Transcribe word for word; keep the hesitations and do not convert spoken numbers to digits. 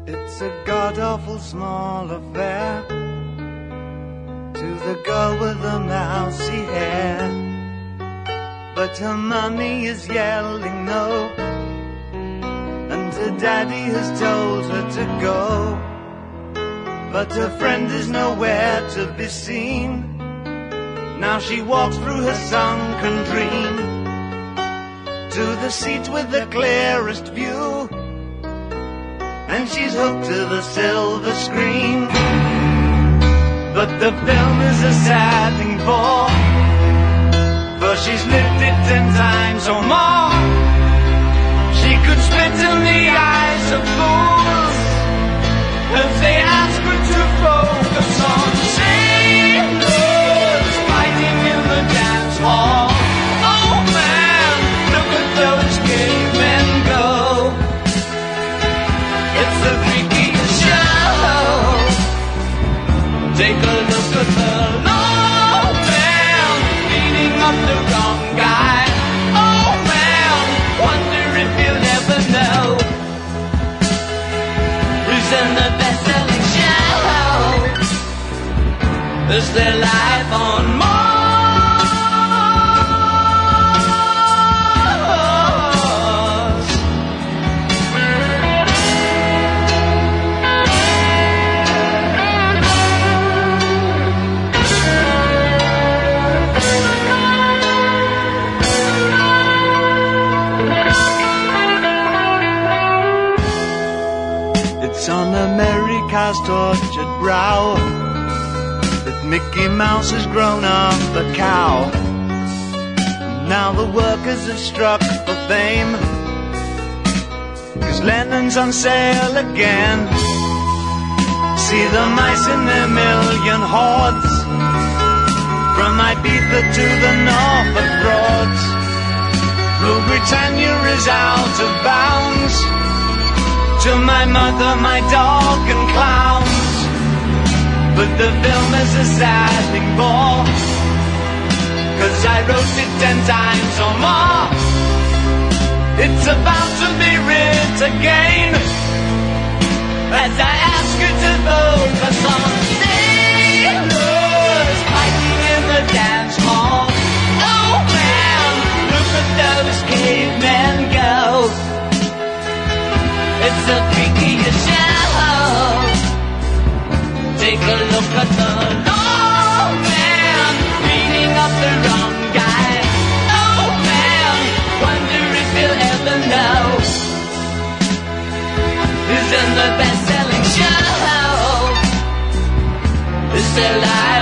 It's a god-awful small affair to the girl with the mousy hair, but her mummy is yelling no, and her daddy has told her to go, but her friend is nowhere to be seen. Now she walks through her sunken dream to the seat with the clearest view, and she's hooked to the silver screen. But the film is a sad thing for, for she's lived it ten times or more. She could spit in the eyes of fools if they ask her to focus on sailors fighting in the dance hall. Oh man, look at those cavemen go. It's the freakiest show. Take a look at the low man beating up the wrong guy. Oh man, wonder if you'll ever know who's in the best-selling show. Is there life on Mars? It's on America's tortured brow that Mickey Mouse has grown up a cow. Now the workers have struck for fame, 'cause Lennon's on sale again. See the mice in their million hordes, from Ibiza to the Norfolk Broads. Rule Britannia is out of bounds, to my mother, my dog and clowns. But the film is a sad thing for, 'cause I wrote it ten times or more. It's about to be writ again, as I ask you to focus on sailors fighting in the dance hall. Oh man, look at those cavemen go. It's the freakiest show. Take a look at the low man beating up the wrong guy. Oh man, wonder if you'll ever know who's in the best-selling show. Is there life?